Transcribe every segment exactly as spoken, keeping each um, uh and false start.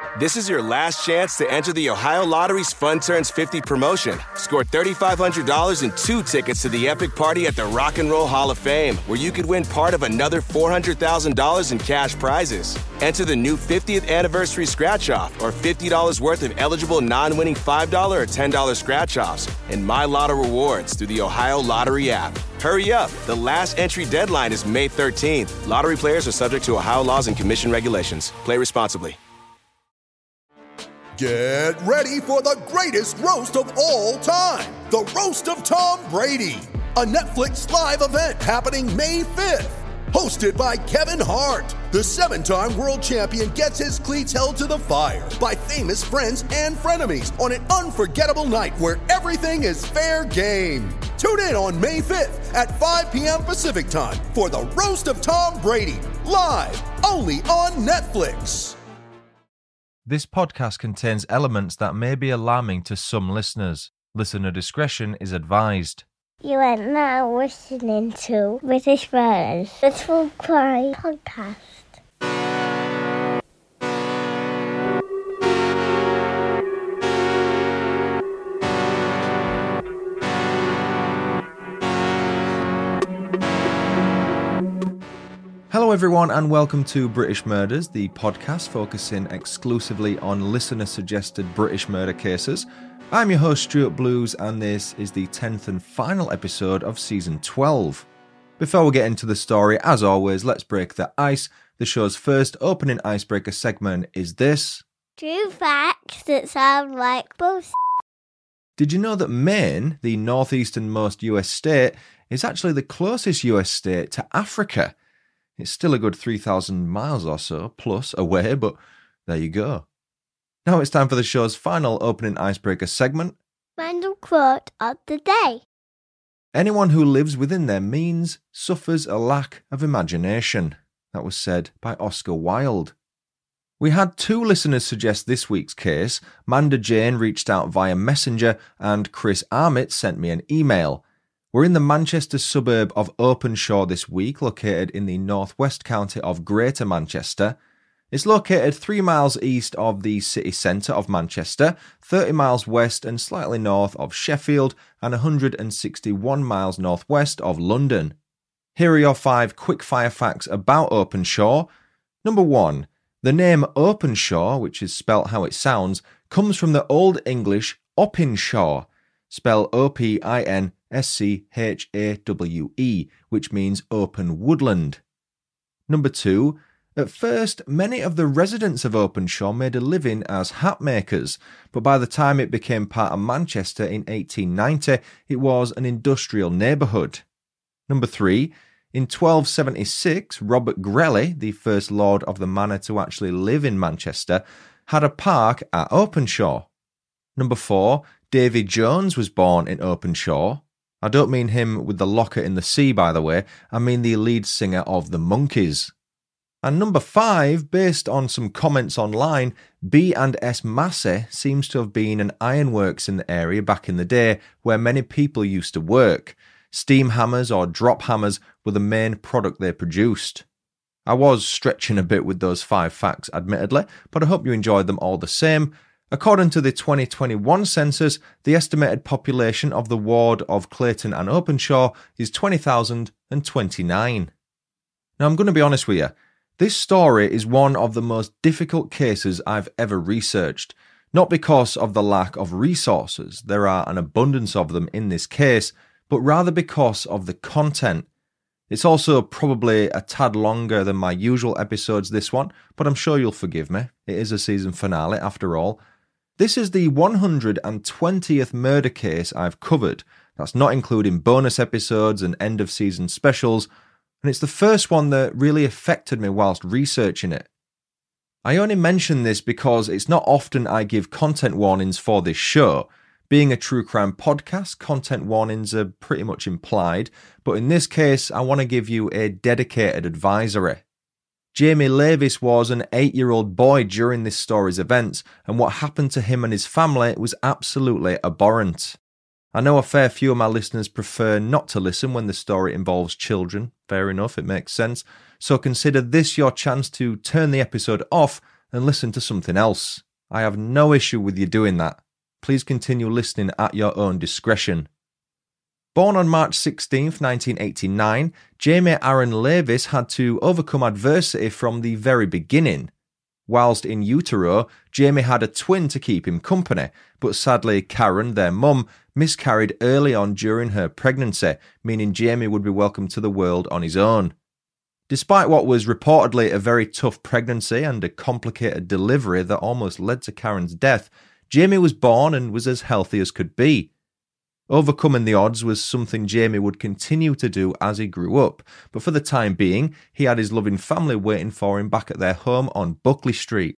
This is your last chance to enter the Ohio Lottery's Fun Turns fifty promotion. Score three thousand five hundred dollars and two tickets to the epic party at the Rock and Roll Hall of Fame, where you could win part of another four hundred thousand dollars in cash prizes. Enter the new fiftieth anniversary scratch-off or fifty dollars worth of eligible non-winning five dollars or ten dollars scratch-offs and My Lotto rewards through the Ohio Lottery app. Hurry up. The last entry deadline is May thirteenth. Lottery players are subject to Ohio laws and commission regulations. Play responsibly. Get ready for the greatest roast of all time, the Roast of Tom Brady, a Netflix live event happening May fifth. Hosted by Kevin Hart, the seven-time world champion gets his cleats held to the fire by famous friends and frenemies on an unforgettable night where everything is fair game. Tune in on May fifth at five p.m. Pacific time for the Roast of Tom Brady, live only on Netflix. This podcast contains elements that may be alarming to some listeners. Listener discretion is advised. You are now listening to British Murders, the True Crime Podcast. Hello everyone and welcome to British Murders, the podcast focusing exclusively on listener-suggested British murder cases. I'm your host Stuart Blues and this is the tenth and final episode of Season twelve. Before we get into the story, as always, let's break the ice. The show's first opening icebreaker segment is this. True facts that sound like bullshit. Did you know that Maine, the northeasternmost U S state, is actually the closest U S state to Africa? It's still a good three thousand miles or so plus away, but there you go. Now it's time for the show's final opening icebreaker segment. Random quote of the day. Anyone who lives within their means suffers a lack of imagination. That was said by Oscar Wilde. We had two listeners suggest this week's case. Manda Jane reached out via Messenger and Chris Armitt sent me an email. We're in the Manchester suburb of Openshaw this week, located in the northwest county of Greater Manchester. It's located three miles east of the city centre of Manchester, thirty miles west and slightly north of Sheffield, and one hundred sixty-one miles northwest of London. Here are your five quick-fire facts about Openshaw. Number one, the name Openshaw, which is spelt how it sounds, comes from the Old English Opinshaw, spell O P I N S C H A W E, which means open woodland. Number two, at first, many of the residents of Openshaw made a living as hat makers, but by the time it became part of Manchester in eighteen ninety, it was an industrial neighbourhood. Number three, in twelve seventy-six, Robert Grelly, the first lord of the manor to actually live in Manchester, had a park at Openshaw. Number four, Davy Jones was born in Openshaw. I don't mean him with the locker in the sea, by the way. I mean the lead singer of the Monkees. And number five, based on some comments online, B and S Massey seems to have been an ironworks in the area back in the day where many people used to work. Steam hammers or drop hammers were the main product they produced. I was stretching a bit with those five facts, admittedly, but I hope you enjoyed them all the same. According to the twenty twenty-one census, the estimated population of the ward of Clayton and Openshaw is twenty thousand twenty-nine. Now, I'm going to be honest with you. This story is one of the most difficult cases I've ever researched. Not because of the lack of resources, there are an abundance of them in this case, but rather because of the content. It's also probably a tad longer than my usual episodes, this one, but I'm sure you'll forgive me. It is a season finale after all. This is the one hundred twentieth murder case I've covered. That's not including bonus episodes and end-of-season specials, and it's the first one that really affected me whilst researching it. I only mention this because it's not often I give content warnings for this show. Being a true crime podcast, content warnings are pretty much implied, but in this case, I want to give you a dedicated advisory. Jamie Levis was an eight-year-old boy during this story's events, and what happened to him and his family was absolutely abhorrent. I know a fair few of my listeners prefer not to listen when the story involves children. Fair enough, it makes sense. So consider this your chance to turn the episode off and listen to something else. I have no issue with you doing that. Please continue listening at your own discretion. Born on March sixteenth, nineteen eighty-nine, Jamie Aaron Levis had to overcome adversity from the very beginning. Whilst in utero, Jamie had a twin to keep him company, but sadly Karen, their mum, miscarried early on during her pregnancy, meaning Jamie would be welcomed to the world on his own. Despite what was reportedly a very tough pregnancy and a complicated delivery that almost led to Karen's death, Jamie was born and was as healthy as could be. Overcoming the odds was something Jamie would continue to do as he grew up, but for the time being, he had his loving family waiting for him back at their home on Buckley Street.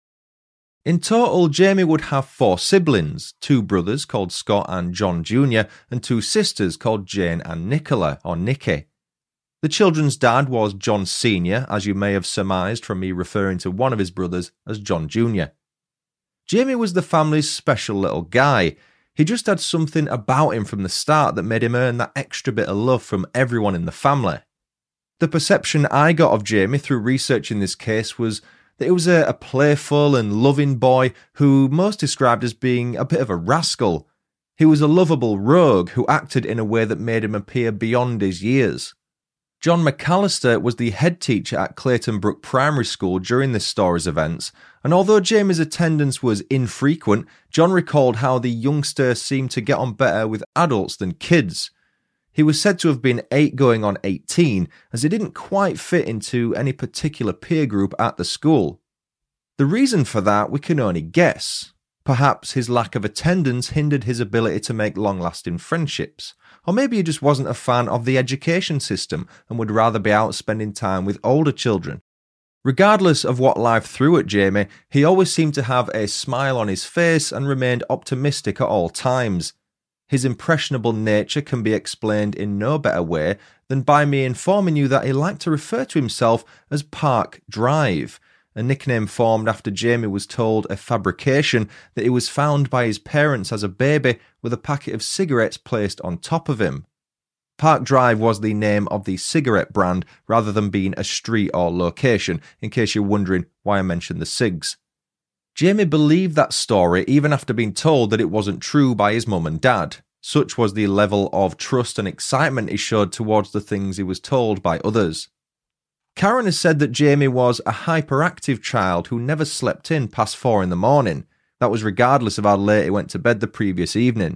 In total, Jamie would have four siblings, two brothers called Scott and John Junior, and two sisters called Jane and Nicola, or Nikki. The children's dad was John Senior, as you may have surmised from me referring to one of his brothers as John Junior Jamie was the family's special little guy. He just had something about him from the start that made him earn that extra bit of love from everyone in the family. The perception I got of Jamie through researching this case was that he was a, a playful and loving boy who most described as being a bit of a rascal. He was a lovable rogue who acted in a way that made him appear beyond his years. John McAllister was the head teacher at Clayton Brook Primary School during this story's events, and although Jamie's attendance was infrequent, John recalled how the youngster seemed to get on better with adults than kids. He was said to have been eight going on eighteen, as he didn't quite fit into any particular peer group at the school. The reason for that we can only guess. Perhaps his lack of attendance hindered his ability to make long-lasting friendships. Or maybe he just wasn't a fan of the education system and would rather be out spending time with older children. Regardless of what life threw at Jamie, he always seemed to have a smile on his face and remained optimistic at all times. His impressionable nature can be explained in no better way than by me informing you that he liked to refer to himself as Park Drive, a nickname formed after Jamie was told a fabrication that he was found by his parents as a baby with a packet of cigarettes placed on top of him. Park Drive was the name of the cigarette brand rather than being a street or location, in case you're wondering why I mentioned the cigs. Jamie believed that story even after being told that it wasn't true by his mum and dad. Such was the level of trust and excitement he showed towards the things he was told by others. Karen has said that Jamie was a hyperactive child who never slept in past four in the morning. That was regardless of how late he went to bed the previous evening.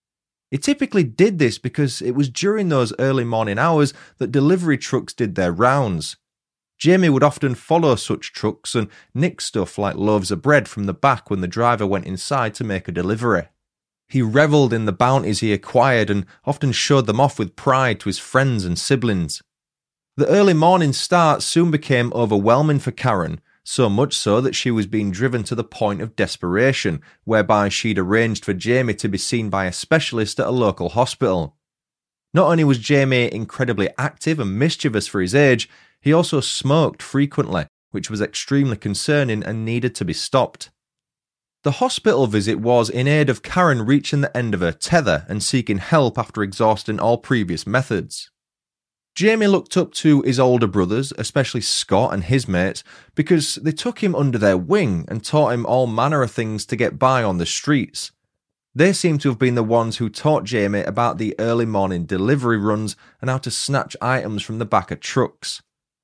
He typically did this because it was during those early morning hours that delivery trucks did their rounds. Jamie would often follow such trucks and nick stuff like loaves of bread from the back when the driver went inside to make a delivery. He revelled in the bounties he acquired and often showed them off with pride to his friends and siblings. The early morning start soon became overwhelming for Karen, so much so that she was being driven to the point of desperation, whereby she'd arranged for Jamie to be seen by a specialist at a local hospital. Not only was Jamie incredibly active and mischievous for his age, he also smoked frequently, which was extremely concerning and needed to be stopped. The hospital visit was in aid of Karen reaching the end of her tether and seeking help after exhausting all previous methods. Jamie looked up to his older brothers, especially Scott and his mates, because they took him under their wing and taught him all manner of things to get by on the streets. They seem to have been the ones who taught Jamie about the early morning delivery runs and how to snatch items from the back of trucks.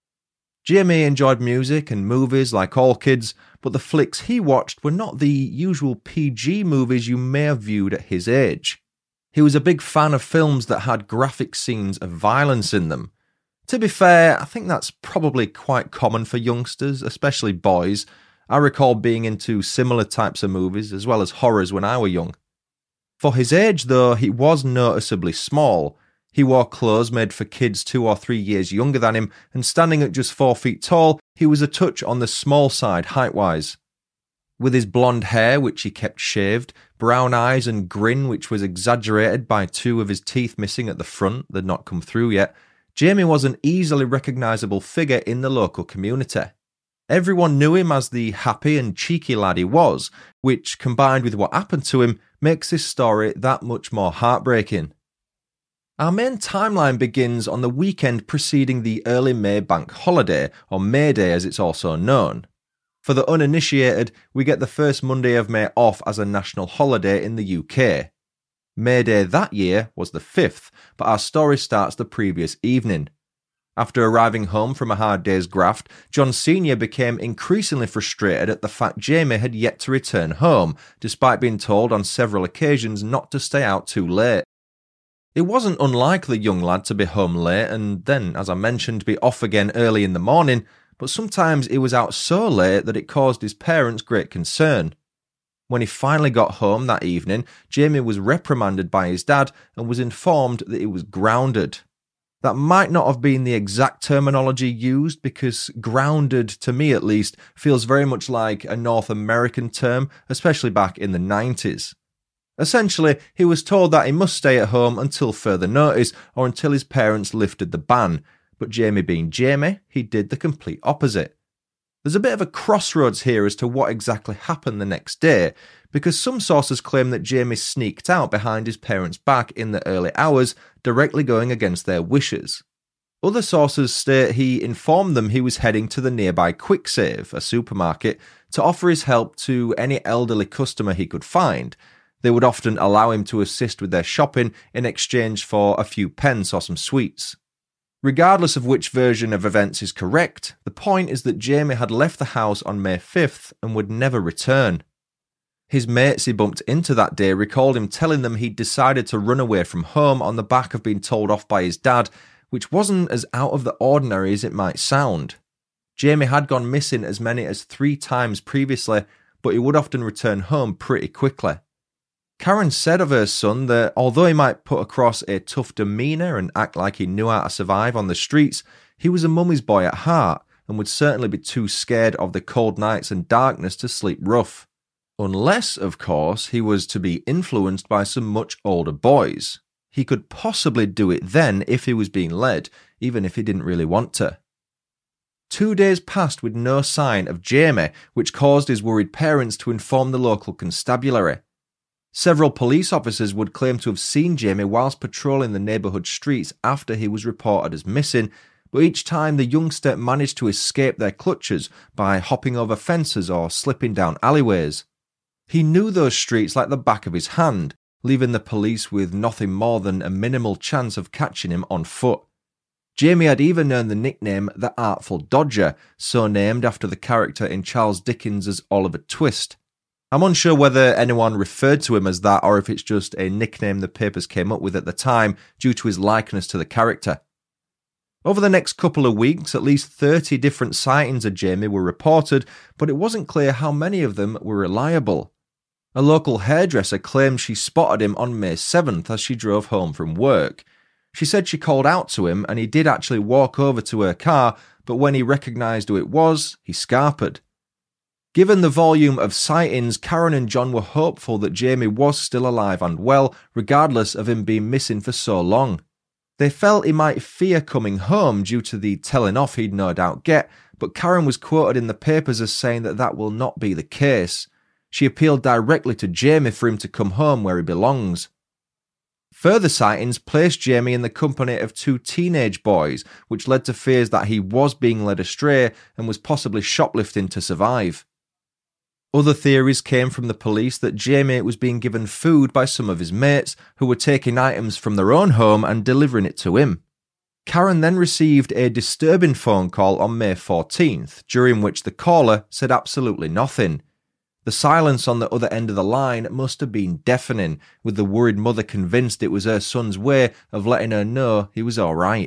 Jamie enjoyed music and movies like all kids, but the flicks he watched were not the usual P G movies you may have viewed at his age. He was a big fan of films that had graphic scenes of violence in them. To be fair, I think that's probably quite common for youngsters, especially boys. I recall being into similar types of movies, as well as horrors when I was young. For his age, though, he was noticeably small. He wore clothes made for kids two or three years younger than him, and standing at just four feet tall, he was a touch on the small side height-wise. With his blonde hair, which he kept shaved, brown eyes and grin which was exaggerated by two of his teeth missing at the front that had not come through yet, Jamie was an easily recognisable figure in the local community. Everyone knew him as the happy and cheeky lad he was, which, combined with what happened to him, makes this story that much more heartbreaking. Our main timeline begins on the weekend preceding the early May bank holiday, or May Day as it's also known. For the uninitiated, we get the first Monday of May off as a national holiday in the U K. May Day that year was the fifth, but our story starts the previous evening. After arriving home from a hard day's graft, John Senior became increasingly frustrated at the fact Jamie had yet to return home, despite being told on several occasions not to stay out too late. It wasn't unlike the young lad to be home late and then, as I mentioned, be off again early in the morning, but sometimes he was out so late that it caused his parents great concern. When he finally got home that evening, Jamie was reprimanded by his dad and was informed that he was grounded. That might not have been the exact terminology used because grounded, to me at least, feels very much like a North American term, especially back in the nineties. Essentially, he was told that he must stay at home until further notice or until his parents lifted the ban, but Jamie being Jamie, he did the complete opposite. There's a bit of a crossroads here as to what exactly happened the next day, because some sources claim that Jamie sneaked out behind his parents' back in the early hours, directly going against their wishes. Other sources state he informed them he was heading to the nearby Quicksave, a supermarket, to offer his help to any elderly customer he could find. They would often allow him to assist with their shopping in exchange for a few pence or some sweets. Regardless of which version of events is correct, the point is that Jamie had left the house on May fifth and would never return. His mates he bumped into that day recalled him telling them he'd decided to run away from home on the back of being told off by his dad, which wasn't as out of the ordinary as it might sound. Jamie had gone missing as many as three times previously, but he would often return home pretty quickly. Karen said of her son that although he might put across a tough demeanour and act like he knew how to survive on the streets, he was a mummy's boy at heart and would certainly be too scared of the cold nights and darkness to sleep rough. Unless, of course, he was to be influenced by some much older boys. He could possibly do it then if he was being led, even if he didn't really want to. Two days passed with no sign of Jamie, which caused his worried parents to inform the local constabulary. Several police officers would claim to have seen Jamie whilst patrolling the neighbourhood streets after he was reported as missing, but each time the youngster managed to escape their clutches by hopping over fences or slipping down alleyways. He knew those streets like the back of his hand, leaving the police with nothing more than a minimal chance of catching him on foot. Jamie had even earned the nickname the Artful Dodger, so named after the character in Charles Dickens's Oliver Twist. I'm unsure whether anyone referred to him as that or if it's just a nickname the papers came up with at the time due to his likeness to the character. Over the next couple of weeks, at least thirty different sightings of Jamie were reported, but it wasn't clear how many of them were reliable. A local hairdresser claimed she spotted him on May seventh as she drove home from work. She said she called out to him and he did actually walk over to her car, but when he recognised who it was, he scarpered. Given the volume of sightings, Karen and John were hopeful that Jamie was still alive and well, regardless of him being missing for so long. They felt he might fear coming home due to the telling off he'd no doubt get, but Karen was quoted in the papers as saying that that will not be the case. She appealed directly to Jamie for him to come home where he belongs. Further sightings placed Jamie in the company of two teenage boys, which led to fears that he was being led astray and was possibly shoplifting to survive. Other theories came from the police that Jamie was being given food by some of his mates who were taking items from their own home and delivering it to him. Karen then received a disturbing phone call on May fourteenth, during which the caller said absolutely nothing. The silence on the other end of the line must have been deafening, with the worried mother convinced it was her son's way of letting her know he was all right.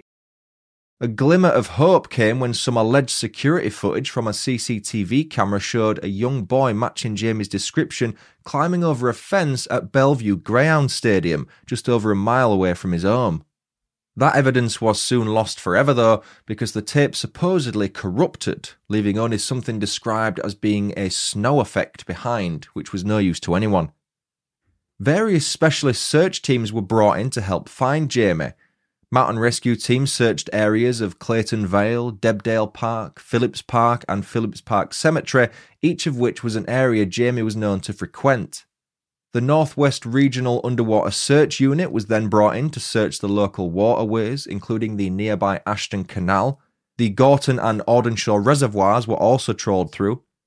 A glimmer of hope came when some alleged security footage from a C C T V camera showed a young boy matching Jamie's description climbing over a fence at Bellevue Greyhound Stadium, just over a mile away from his home. That evidence was soon lost forever though, because the tape supposedly corrupted, leaving only something described as being a snow effect behind, which was no use to anyone. Various specialist search teams were brought in to help find Jamie. Mountain rescue teams searched areas of Clayton Vale, Debdale Park, Phillips Park and Phillips Park Cemetery, each of which was an area Jamie was known to frequent. The Northwest Regional Underwater Search Unit was then brought in to search the local waterways, including the nearby Ashton Canal. The Gorton and Audenshaw reservoirs were also trawled through.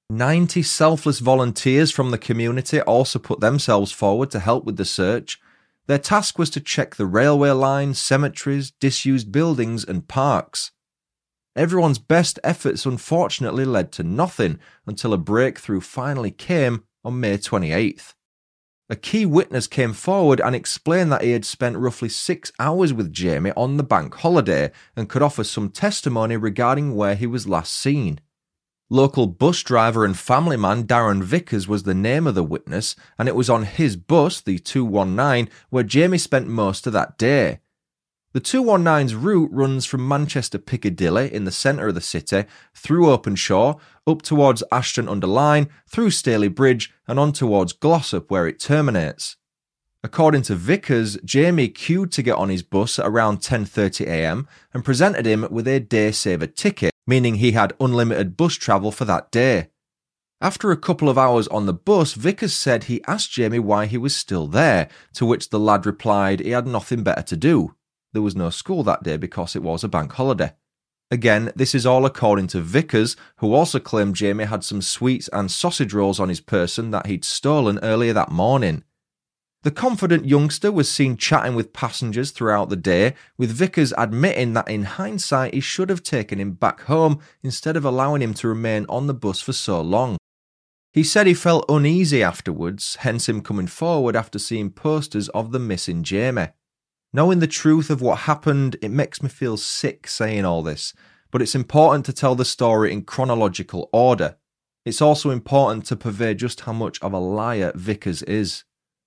ninety selfless volunteers from the community also put themselves forward to help with the search. Their task was to check the railway lines, cemeteries, disused buildings and parks. Everyone's best efforts unfortunately led to nothing until a breakthrough finally came on May twenty-eighth. A key witness came forward and explained that he had spent roughly six hours with Jamie on the bank holiday and could offer some testimony regarding where he was last seen. Local bus driver and family man Darren Vickers was the name of the witness, and it was on his bus, the two one nine, where Jamie spent most of that day. The two one nine's route runs from Manchester Piccadilly in the centre of the city, through Openshaw, up towards Ashton-under-Lyne, through Staley Bridge and on towards Glossop where it terminates. According to Vickers, Jamie queued to get on his bus at around ten thirty a m and presented him with a day saver ticket, meaning he had unlimited bus travel for that day. After a couple of hours on the bus, Vickers said he asked Jamie why he was still there, to which the lad replied he had nothing better to do. There was no school that day because it was a bank holiday. Again, this is all according to Vickers, who also claimed Jamie had some sweets and sausage rolls on his person that he'd stolen earlier that morning. The confident youngster was seen chatting with passengers throughout the day, with Vickers admitting that in hindsight he should have taken him back home instead of allowing him to remain on the bus for so long. He said he felt uneasy afterwards, hence him coming forward after seeing posters of the missing Jamie. Knowing the truth of what happened, it makes me feel sick saying all this, but it's important to tell the story in chronological order. It's also important to purvey just how much of a liar Vickers is.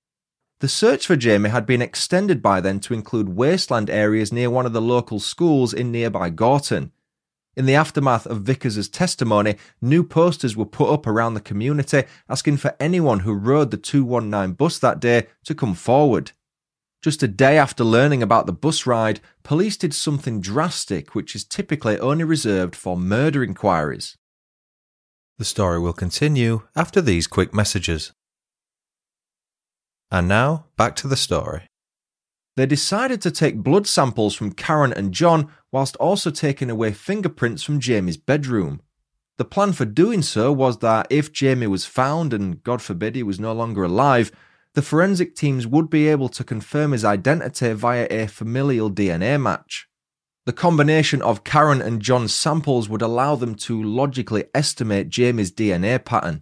The search for Jamie had been extended by then to include wasteland areas near one of the local schools in nearby Gorton. In the aftermath of Vickers' testimony, new posters were put up around the community asking for anyone who rode the two one nine bus that day to come forward. Just a day after learning about the bus ride, police did something drastic which is typically only reserved for murder inquiries. The story will continue after these quick messages. And now, back to the story. They decided to take blood samples from Karen and John whilst also taking away fingerprints from Jamie's bedroom. The plan for doing so was that if Jamie was found and, God forbid, he was no longer alive, the forensic teams would be able to confirm his identity via a familial D N A match. The combination of Karen and John's samples would allow them to logically estimate Jamie's D N A pattern.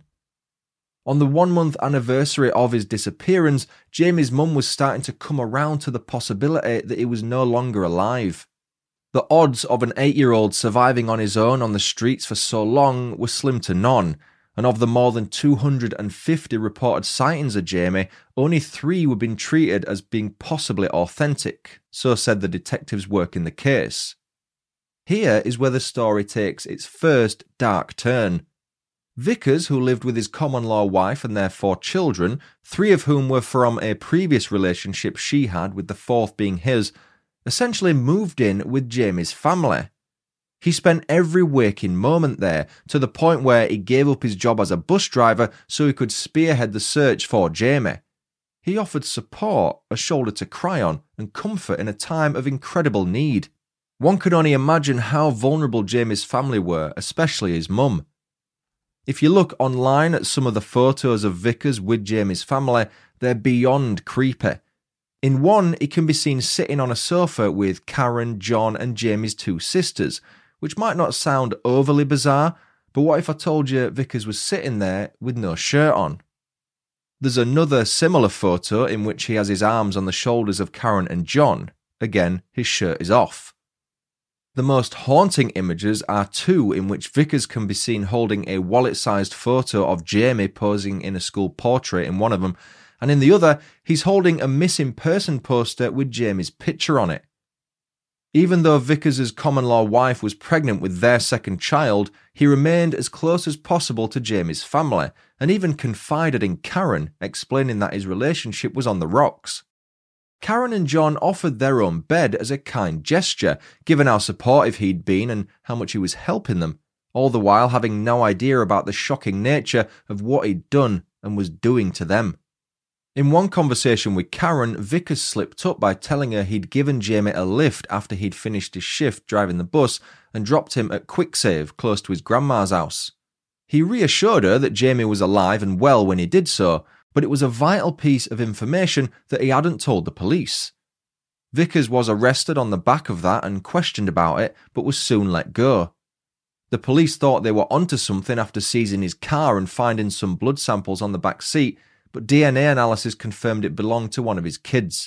On the one-month anniversary of his disappearance, Jamie's mum was starting to come around to the possibility that he was no longer alive. The odds of an eight-year-old surviving on his own on the streets for so long were slim to none, and of the more than two hundred fifty reported sightings of Jamie, only three were being treated as being possibly authentic, so said the detectives working the case. Here is where the story takes its first dark turn. Vickers, who lived with his common-law wife and their four children, three of whom were from a previous relationship she had, with the fourth being his, essentially moved in with Jamie's family. He spent every waking moment there, to the point where he gave up his job as a bus driver so he could spearhead the search for Jamie. He offered support, a shoulder to cry on, and comfort in a time of incredible need. One could only imagine how vulnerable Jamie's family were, especially his mum. If you look online at some of the photos of Vickers with Jamie's family, they're beyond creepy. In one, he can be seen sitting on a sofa with Karen, John, and Jamie's two sisters, which might not sound overly bizarre, but what if I told you Vickers was sitting there with no shirt on? There's another similar photo in which he has his arms on the shoulders of Karen and John. Again, his shirt is off. The most haunting images are two in which Vickers can be seen holding a wallet-sized photo of Jamie posing in a school portrait in one of them, and in the other, he's holding a missing person poster with Jamie's picture on it. Even though Vickers' common-law wife was pregnant with their second child, he remained as close as possible to Jamie's family, and even confided in Karen, explaining that his relationship was on the rocks. Karen and John offered their own bed as a kind gesture, given how supportive he'd been and how much he was helping them, all the while having no idea about the shocking nature of what he'd done and was doing to them. In one conversation with Karen, Vickers slipped up by telling her he'd given Jamie a lift after he'd finished his shift driving the bus and dropped him at Quicksave, close to his grandma's house. He reassured her that Jamie was alive and well when he did so, but it was a vital piece of information that he hadn't told the police. Vickers was arrested on the back of that and questioned about it, but was soon let go. The police thought they were onto something after seizing his car and finding some blood samples on the back seat, but D N A analysis confirmed it belonged to one of his kids.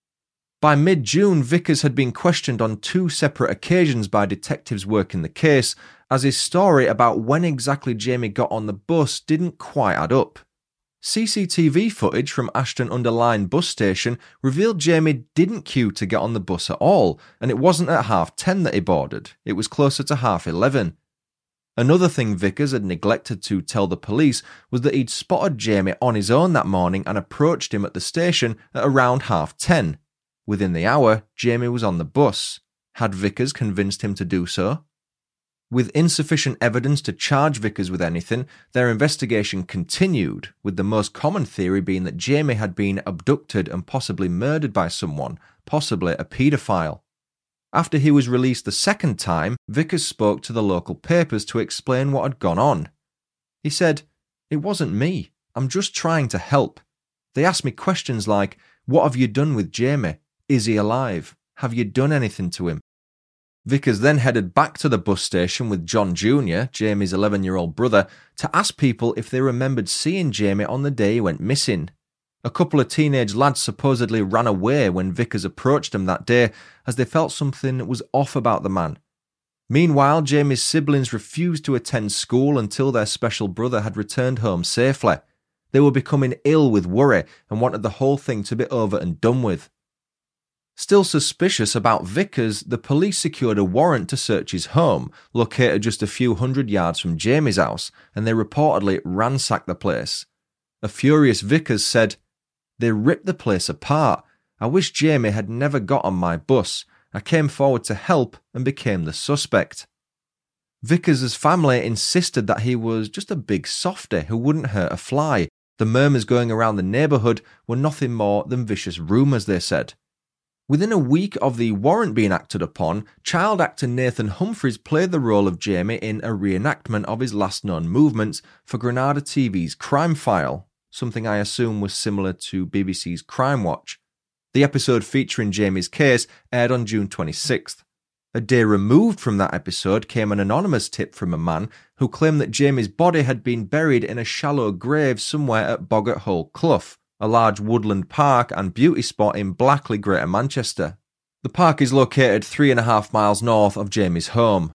By mid-June, Vickers had been questioned on two separate occasions by detectives working the case, as his story about when exactly Jamie got on the bus didn't quite add up. C C T V footage from Ashton-under-Lyne bus station revealed Jamie didn't queue to get on the bus at all, and it wasn't at half ten that he boarded, it was closer to half eleven. Another thing Vickers had neglected to tell the police was that he'd spotted Jamie on his own that morning and approached him at the station at around half ten. Within the hour, Jamie was on the bus. Had Vickers convinced him to do so? With insufficient evidence to charge Vickers with anything, their investigation continued, with the most common theory being that Jamie had been abducted and possibly murdered by someone, possibly a paedophile. After he was released the second time, Vickers spoke to the local papers to explain what had gone on. He said, "It wasn't me. I'm just trying to help. They asked me questions like, 'What have you done with Jamie? Is he alive? Have you done anything to him?'" Vickers then headed back to the bus station with John Junior, Jamie's eleven-year-old brother, to ask people if they remembered seeing Jamie on the day he went missing. A couple of teenage lads supposedly ran away when Vickers approached them that day, as they felt something was off about the man. Meanwhile, Jamie's siblings refused to attend school until their special brother had returned home safely. They were becoming ill with worry and wanted the whole thing to be over and done with. Still suspicious about Vickers, the police secured a warrant to search his home, located just a few hundred yards from Jamie's house, and they reportedly ransacked the place. A furious Vickers said, "They ripped the place apart. I wish Jamie had never got on my bus. I came forward to help and became the suspect." Vickers' family insisted that he was just a big softy who wouldn't hurt a fly. The murmurs going around the neighbourhood were nothing more than vicious rumours, they said. Within a week of the warrant being acted upon, child actor Nathan Humphreys played the role of Jamie in a reenactment of his last known movements for Granada T V's Crime File, something I assume was similar to B B C's Crime Watch. The episode featuring Jamie's case aired on June twenty-sixth. A day removed from that episode came an anonymous tip from a man who claimed that Jamie's body had been buried in a shallow grave somewhere at Boggart Hole Clough, a large woodland park and beauty spot in Blackley, Greater Manchester. The park is located three and a half miles north of Jamie's home.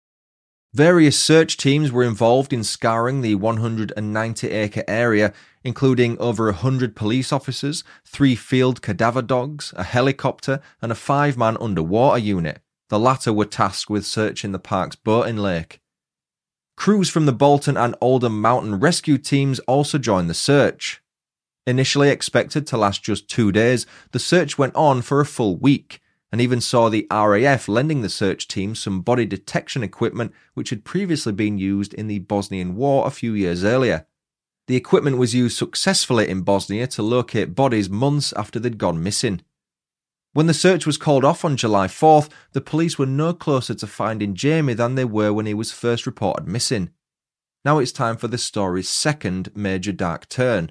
Various search teams were involved in scouring the one hundred ninety acre area, including over one hundred police officers, three field cadaver dogs, a helicopter, and a five-man underwater unit. The latter were tasked with searching the park's boating lake. Crews from the Bolton and Oldham Mountain Rescue teams also joined the search. Initially expected to last just two days, the search went on for a full week, and even saw the R A F lending the search team some body detection equipment which had previously been used in the Bosnian War a few years earlier. The equipment was used successfully in Bosnia to locate bodies months after they'd gone missing. When the search was called off on July fourth, the police were no closer to finding Jamie than they were when he was first reported missing. Now it's time for the story's second major dark turn.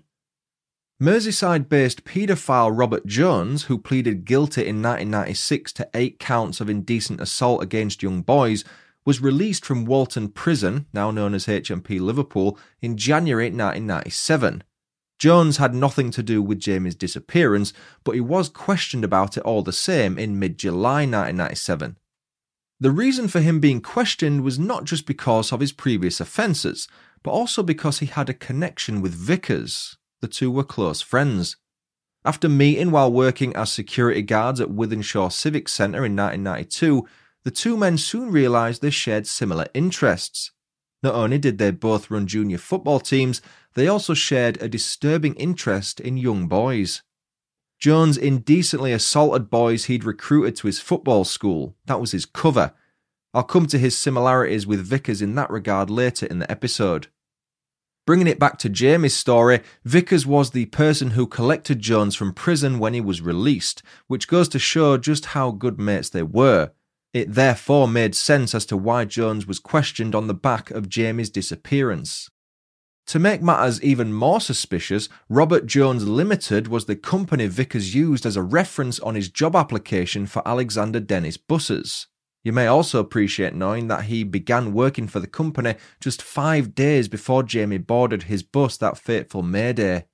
Merseyside-based paedophile Robert Jones, who pleaded guilty in nineteen ninety-six to eight counts of indecent assault against young boys, was released from Walton Prison, now known as H M P Liverpool, in January nineteen ninety-seven. Jones had nothing to do with Jamie's disappearance, but he was questioned about it all the same in mid-July nineteen ninety-seven. The reason for him being questioned was not just because of his previous offences, but also because he had a connection with Vickers. The two were close friends. After meeting while working as security guards at Wythenshawe Civic Centre in nineteen ninety-two, the two men soon realised they shared similar interests. Not only did they both run junior football teams, they also shared a disturbing interest in young boys. Jones indecently assaulted boys he'd recruited to his football school. That was his cover. I'll come to his similarities with Vickers in that regard later in the episode. Bringing it back to Jamie's story, Vickers was the person who collected Jones from prison when he was released, which goes to show just how good mates they were. It therefore made sense as to why Jones was questioned on the back of Jamie's disappearance. To make matters even more suspicious, Robert Jones Limited was the company Vickers used as a reference on his job application for Alexander Dennis Buses. You may also appreciate knowing that he began working for the company just five days before Jamie boarded his bus that fateful May Day.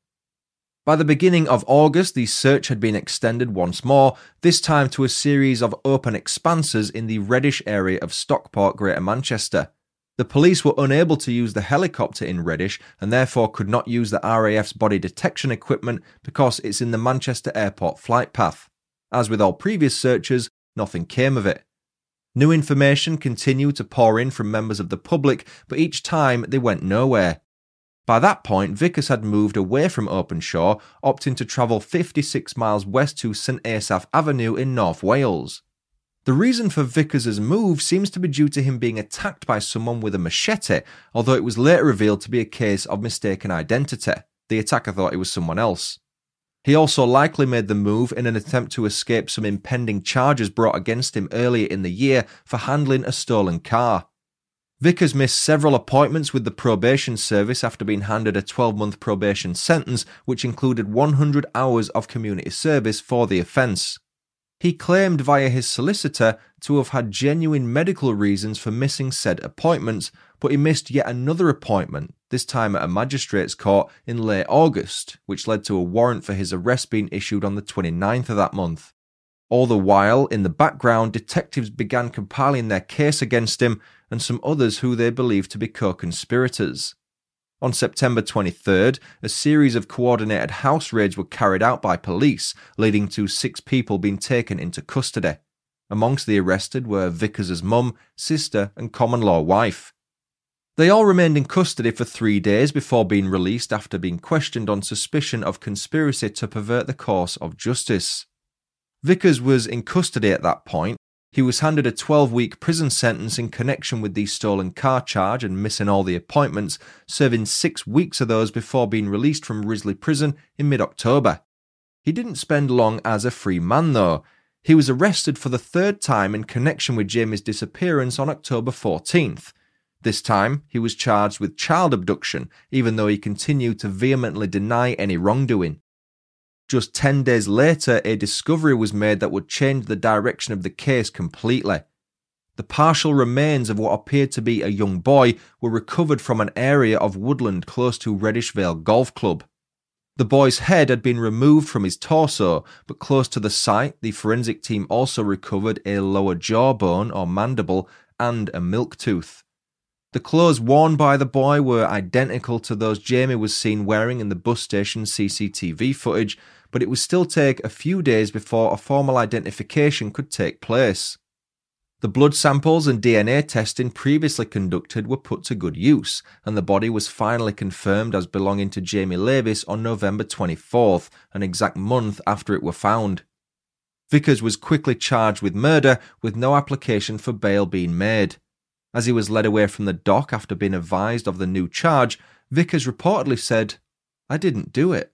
By the beginning of August, the search had been extended once more, this time to a series of open expanses in the Reddish area of Stockport, Greater Manchester. The police were unable to use the helicopter in Reddish and therefore could not use the R A F's body detection equipment because it's in the Manchester Airport flight path. As with all previous searches, nothing came of it. New information continued to pour in from members of the public, but each time they went nowhere. By that point, Vickers had moved away from Openshaw, opting to travel fifty-six miles west to St Asaph Avenue in North Wales. The reason for Vickers' move seems to be due to him being attacked by someone with a machete, although it was later revealed to be a case of mistaken identity. The attacker thought it was someone else. He also likely made the move in an attempt to escape some impending charges brought against him earlier in the year for handling a stolen car. Vickers missed several appointments with the probation service after being handed a twelve-month probation sentence, which included one hundred hours of community service for the offence. He claimed via his solicitor to have had genuine medical reasons for missing said appointments, but he missed yet another appointment, this time at a magistrate's court in late August, which led to a warrant for his arrest being issued on the twenty-ninth of that month. All the while, in the background, detectives began compiling their case against him and some others who they believed to be co-conspirators. On September twenty-third, a series of coordinated house raids were carried out by police, leading to six people being taken into custody. Amongst the arrested were Vickers' mum, sister and common-law wife. They all remained in custody for three days before being released after being questioned on suspicion of conspiracy to pervert the course of justice. Vickers was in custody at that point. He was handed a twelve-week prison sentence in connection with the stolen car charge and missing all the appointments, serving six weeks of those before being released from Risley Prison in mid-October. He didn't spend long as a free man, though. He was arrested for the third time in connection with Jamie's disappearance on October fourteenth. This time, he was charged with child abduction, even though he continued to vehemently deny any wrongdoing. Just ten days later, a discovery was made that would change the direction of the case completely. The partial remains of what appeared to be a young boy were recovered from an area of woodland close to Reddish Vale Golf Club. The boy's head had been removed from his torso, but close to the site, the forensic team also recovered a lower jawbone or mandible and a milk tooth. The clothes worn by the boy were identical to those Jamie was seen wearing in the bus station C C T V footage, but it would still take a few days before a formal identification could take place. The blood samples and D N A testing previously conducted were put to good use, and the body was finally confirmed as belonging to Jamie Lavis on November twenty-fourth, an exact month after it were found. Vickers was quickly charged with murder, with no application for bail being made. As he was led away from the dock after being advised of the new charge, Vickers reportedly said, "I didn't do it."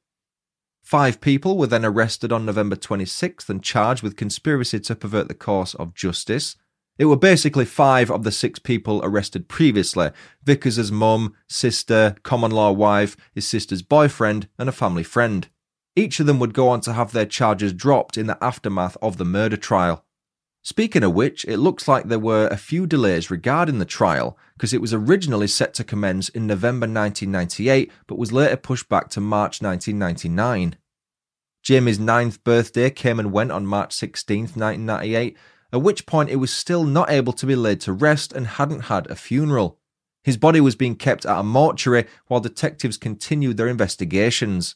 Five people were then arrested on November twenty-sixth and charged with conspiracy to pervert the course of justice. It were basically five of the six people arrested previously: Vickers' mum, sister, common-law wife, his sister's boyfriend, and a family friend. Each of them would go on to have their charges dropped in the aftermath of the murder trial. Speaking of which, it looks like there were a few delays regarding the trial, because it was originally set to commence in November nineteen ninety-eight, but was later pushed back to March nineteen ninety-nine. Jamie's ninth birthday came and went on March sixteenth, nineteen ninety-eight, at which point he was still not able to be laid to rest and hadn't had a funeral. His body was being kept at a mortuary while detectives continued their investigations.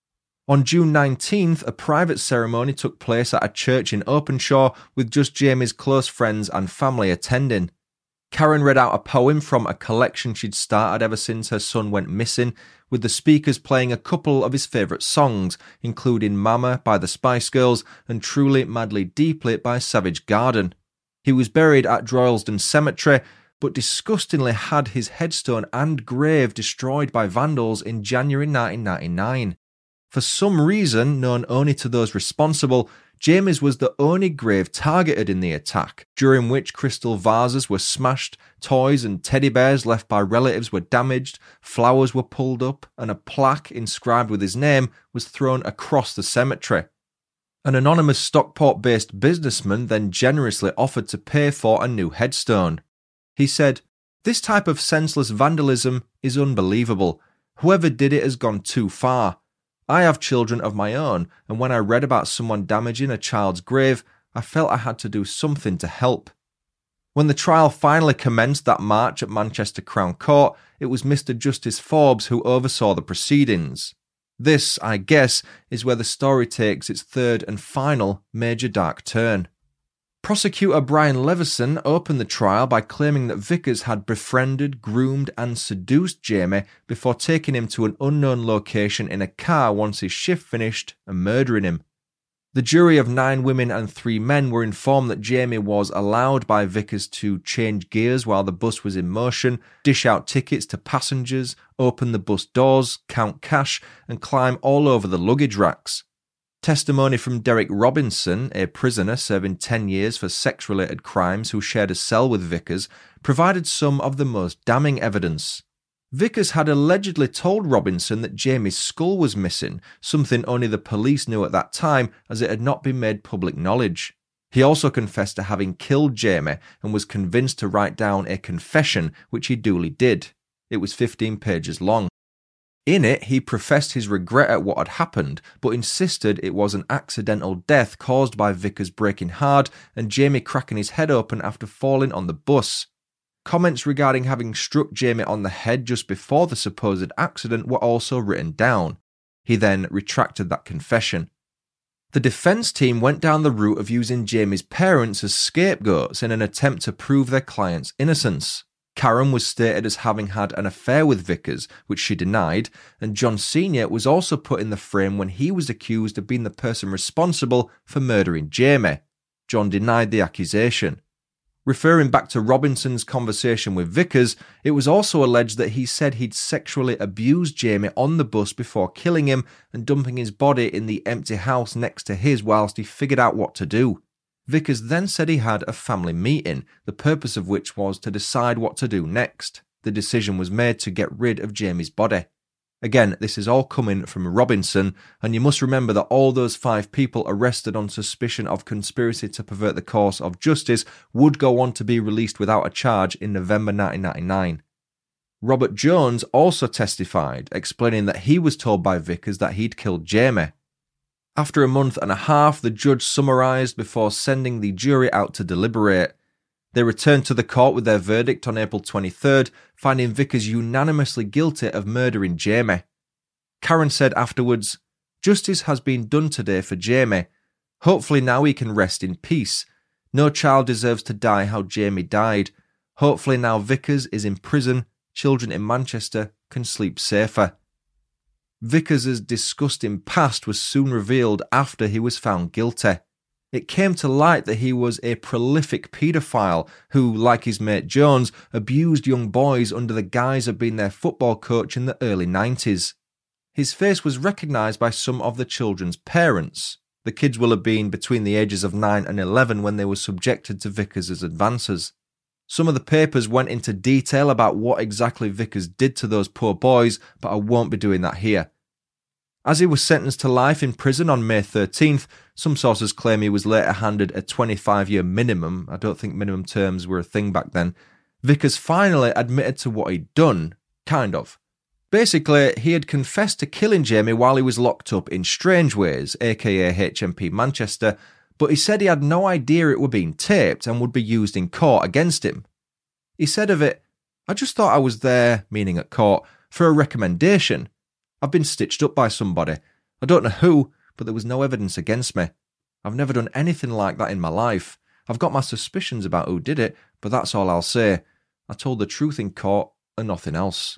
On June nineteenth, a private ceremony took place at a church in Openshaw with just Jamie's close friends and family attending. Karen read out a poem from a collection she'd started ever since her son went missing, with the speakers playing a couple of his favourite songs, including Mama by the Spice Girls and Truly, Madly, Deeply by Savage Garden. He was buried at Droylsden Cemetery, but disgustingly had his headstone and grave destroyed by vandals in January nineteen ninety-nine. For some reason, known only to those responsible, Jamie's was the only grave targeted in the attack, during which crystal vases were smashed, toys and teddy bears left by relatives were damaged, flowers were pulled up, and a plaque inscribed with his name was thrown across the cemetery. An anonymous Stockport-based businessman then generously offered to pay for a new headstone. He said, "This type of senseless vandalism is unbelievable. Whoever did it has gone too far. I have children of my own, and when I read about someone damaging a child's grave, I felt I had to do something to help." When the trial finally commenced that March at Manchester Crown Court, it was Mister Justice Forbes who oversaw the proceedings. This, I guess, is where the story takes its third and final major dark turn. Prosecutor Brian Levison opened the trial by claiming that Vickers had befriended, groomed and seduced Jamie before taking him to an unknown location in a car once his shift finished and murdering him. The jury of nine women and three men were informed that Jamie was allowed by Vickers to change gears while the bus was in motion, dish out tickets to passengers, open the bus doors, count cash and climb all over the luggage racks. Testimony from Derek Robinson, a prisoner serving ten years for sex-related crimes who shared a cell with Vickers, provided some of the most damning evidence. Vickers had allegedly told Robinson that Jamie's skull was missing, something only the police knew at that time as it had not been made public knowledge. He also confessed to having killed Jamie and was convinced to write down a confession, which he duly did. It was fifteen pages long. In it, he professed his regret at what had happened, but insisted it was an accidental death caused by Vickers breaking hard and Jamie cracking his head open after falling on the bus. Comments regarding having struck Jamie on the head just before the supposed accident were also written down. He then retracted that confession. The defence team went down the route of using Jamie's parents as scapegoats in an attempt to prove their client's innocence. Karen was stated as having had an affair with Vickers, which she denied, and John Senior was also put in the frame when he was accused of being the person responsible for murdering Jamie. John denied the accusation. Referring back to Robinson's conversation with Vickers, it was also alleged that he said he'd sexually abused Jamie on the bus before killing him and dumping his body in the empty house next to his whilst he figured out what to do. Vickers then said he had a family meeting, the purpose of which was to decide what to do next. The decision was made to get rid of Jamie's body. Again, this is all coming from Robinson, and you must remember that all those five people arrested on suspicion of conspiracy to pervert the course of justice would go on to be released without a charge in November nineteen ninety-nine. Robert Jones also testified, explaining that he was told by Vickers that he'd killed Jamie. After a month and a half, the judge summarised before sending the jury out to deliberate. They returned to the court with their verdict on April twenty-third, finding Vickers unanimously guilty of murdering Jamie. Karen said afterwards, "Justice has been done today for Jamie. Hopefully now he can rest in peace. No child deserves to die how Jamie died. Hopefully now Vickers is in prison, children in Manchester can sleep safer." Vickers' disgusting past was soon revealed after he was found guilty. It came to light that he was a prolific paedophile who, like his mate Jones, abused young boys under the guise of being their football coach in the early nineties. His face was recognised by some of the children's parents. The kids will have been between the ages of nine and eleven when they were subjected to Vickers' advances. Some of the papers went into detail about what exactly Vickers did to those poor boys, but I won't be doing that here. As he was sentenced to life in prison on May thirteenth, some sources claim he was later handed a twenty-five year minimum. I don't think minimum terms were a thing back then. Vickers finally admitted to what he'd done, kind of. Basically, he had confessed to killing Jamie while he was locked up in Strangeways, aka H M P Manchester, but he said he had no idea it were being taped and would be used in court against him. He said of it, "I just thought I was there," meaning at court, "for a recommendation. I've been stitched up by somebody. I don't know who, but there was no evidence against me. I've never done anything like that in my life. I've got my suspicions about who did it, but that's all I'll say. I told the truth in court and nothing else."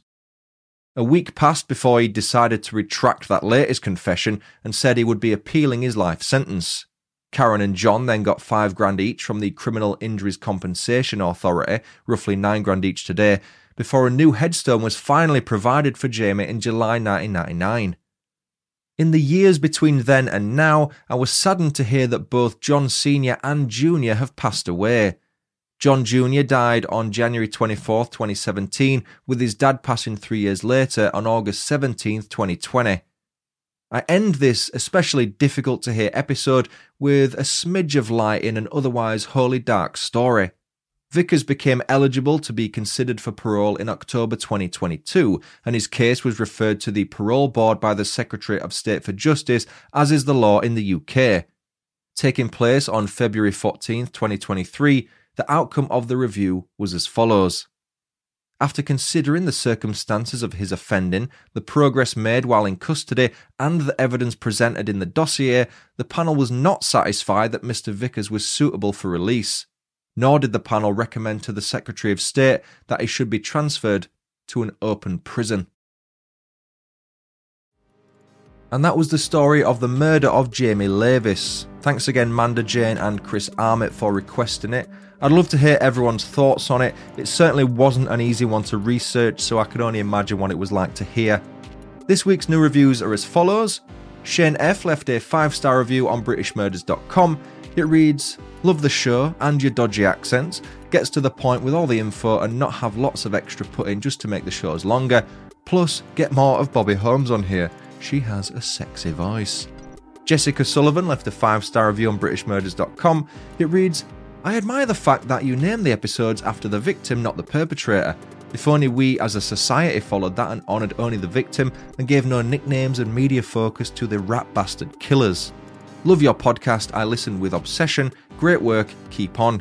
A week passed before he decided to retract that latest confession and said he would be appealing his life sentence. Karen and John then got five grand each from the Criminal Injuries Compensation Authority, roughly nine grand each today, before a new headstone was finally provided for Jamie in July nineteen ninety-nine. In the years between then and now, I was saddened to hear that both John Senior and Junior have passed away. John Junior died on January twenty-fourth, twenty seventeen, with his dad passing three years later on August seventeenth, twenty twenty. I end this especially difficult to hear episode with a smidge of light in an otherwise wholly dark story. Vickers became eligible to be considered for parole in October twenty twenty-two, and his case was referred to the parole board by the Secretary of State for Justice, as is the law in the U K. Taking place on February fourteenth, twenty twenty-three, the outcome of the review was as follows. After considering the circumstances of his offending, the progress made while in custody, and the evidence presented in the dossier, the panel was not satisfied that Mister Vickers was suitable for release. Nor did the panel recommend to the Secretary of State that he should be transferred to an open prison. And that was the story of the murder of Jamie Lavis. Thanks again Manda Jane and Chris Armitt for requesting it. I'd love to hear everyone's thoughts on it. It certainly wasn't an easy one to research, so I can only imagine what it was like to hear. This week's new reviews are as follows. Shane F left a five star review on British Murders dot com. It reads, "Love the show and your dodgy accents. Gets to the point with all the info and not have lots of extra put in just to make the shows longer. Plus, get more of Bobby Holmes on here. She has a sexy voice." Jessica Sullivan left a five star review on British Murders dot com. It reads, "I admire the fact that you named the episodes after the victim, not the perpetrator. If only we as a society followed that and honoured only the victim and gave no nicknames and media focus to the rat bastard killers. Love your podcast, I listen with obsession. Great work, keep on."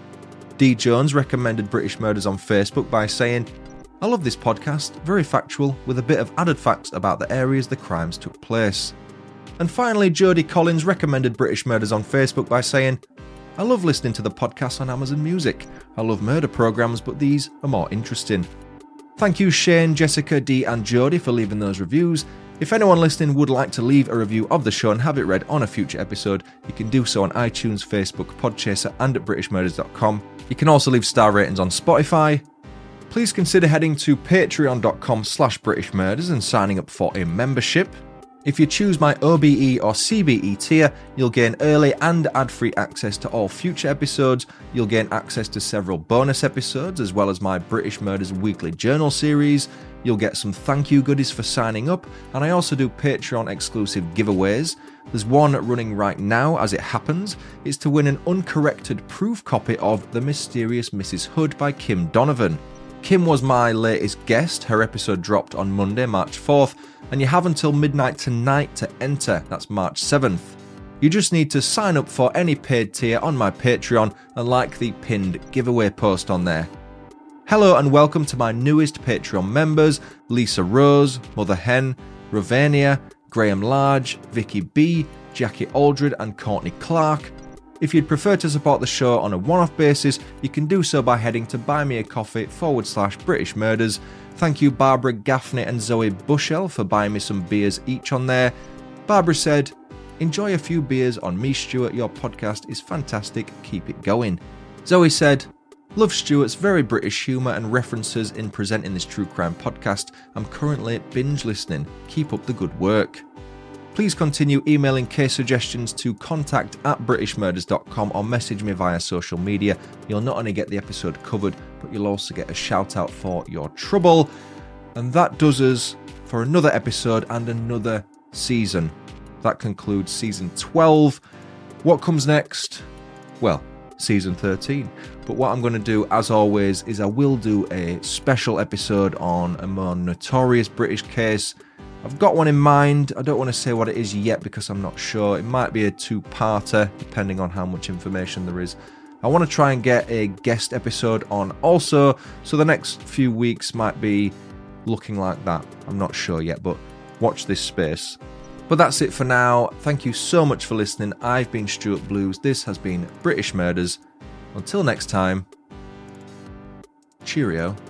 D. Jones recommended British Murders on Facebook by saying, "I love this podcast, very factual, with a bit of added facts about the areas the crimes took place." And finally, Jodie Collins recommended British Murders on Facebook by saying, "I love listening to the podcast on Amazon Music. I love murder programmes, but these are more interesting." Thank you Shane, Jessica, Dee and Jodie for leaving those reviews. If anyone listening would like to leave a review of the show and have it read on a future episode, you can do so on iTunes, Facebook, Podchaser and at British Murders dot com. You can also leave star ratings on Spotify. Please consider heading to patreon dot com slash British Murders and signing up for a membership. If you choose my O B E or C B E tier, you'll gain early and ad-free access to all future episodes, you'll gain access to several bonus episodes as well as my British Murders weekly journal series, you'll get some thank you goodies for signing up, and I also do Patreon exclusive giveaways. There's one running right now as it happens. It's to win an uncorrected proof copy of The Mysterious Missus Hood by Kim Donovan. Kim was my latest guest. Her episode dropped on Monday, March fourth, and you have until midnight tonight to enter. That's March seventh. You just need to sign up for any paid tier on my Patreon and like the pinned giveaway post on there. Hello and welcome to my newest Patreon members, Lisa Rose, Mother Hen, Ravania, Graham Large, Vicky B, Jackie Aldred and Courtney Clark. If you'd prefer to support the show on a one-off basis, you can do so by heading to buymeacoffee forward slash British Murders. Thank you Barbara Gaffney and Zoe Bushell for buying me some beers each on there. Barbara said, "Enjoy a few beers on me, Stuart. Your podcast is fantastic. Keep it going." Zoe said, "Love Stuart's very British humour and references in presenting this true crime podcast. I'm currently binge listening. Keep up the good work." Please continue emailing case suggestions to contact at British Murders dot com or message me via social media. You'll not only get the episode covered, but you'll also get a shout out for your trouble. And that does us for another episode and another season. That concludes season twelve. What comes next? Well, season thirteen. But what I'm going to do, as always, is I will do a special episode on a more notorious British case. I've got one in mind. I don't want to say what it is yet because I'm not sure. It might be a two-parter, depending on how much information there is. I want to try and get a guest episode on also, so the next few weeks might be looking like that. I'm not sure yet, but watch this space. But that's it for now. Thank you so much for listening. I've been Stuart Blues. This has been British Murders. Until next time, cheerio.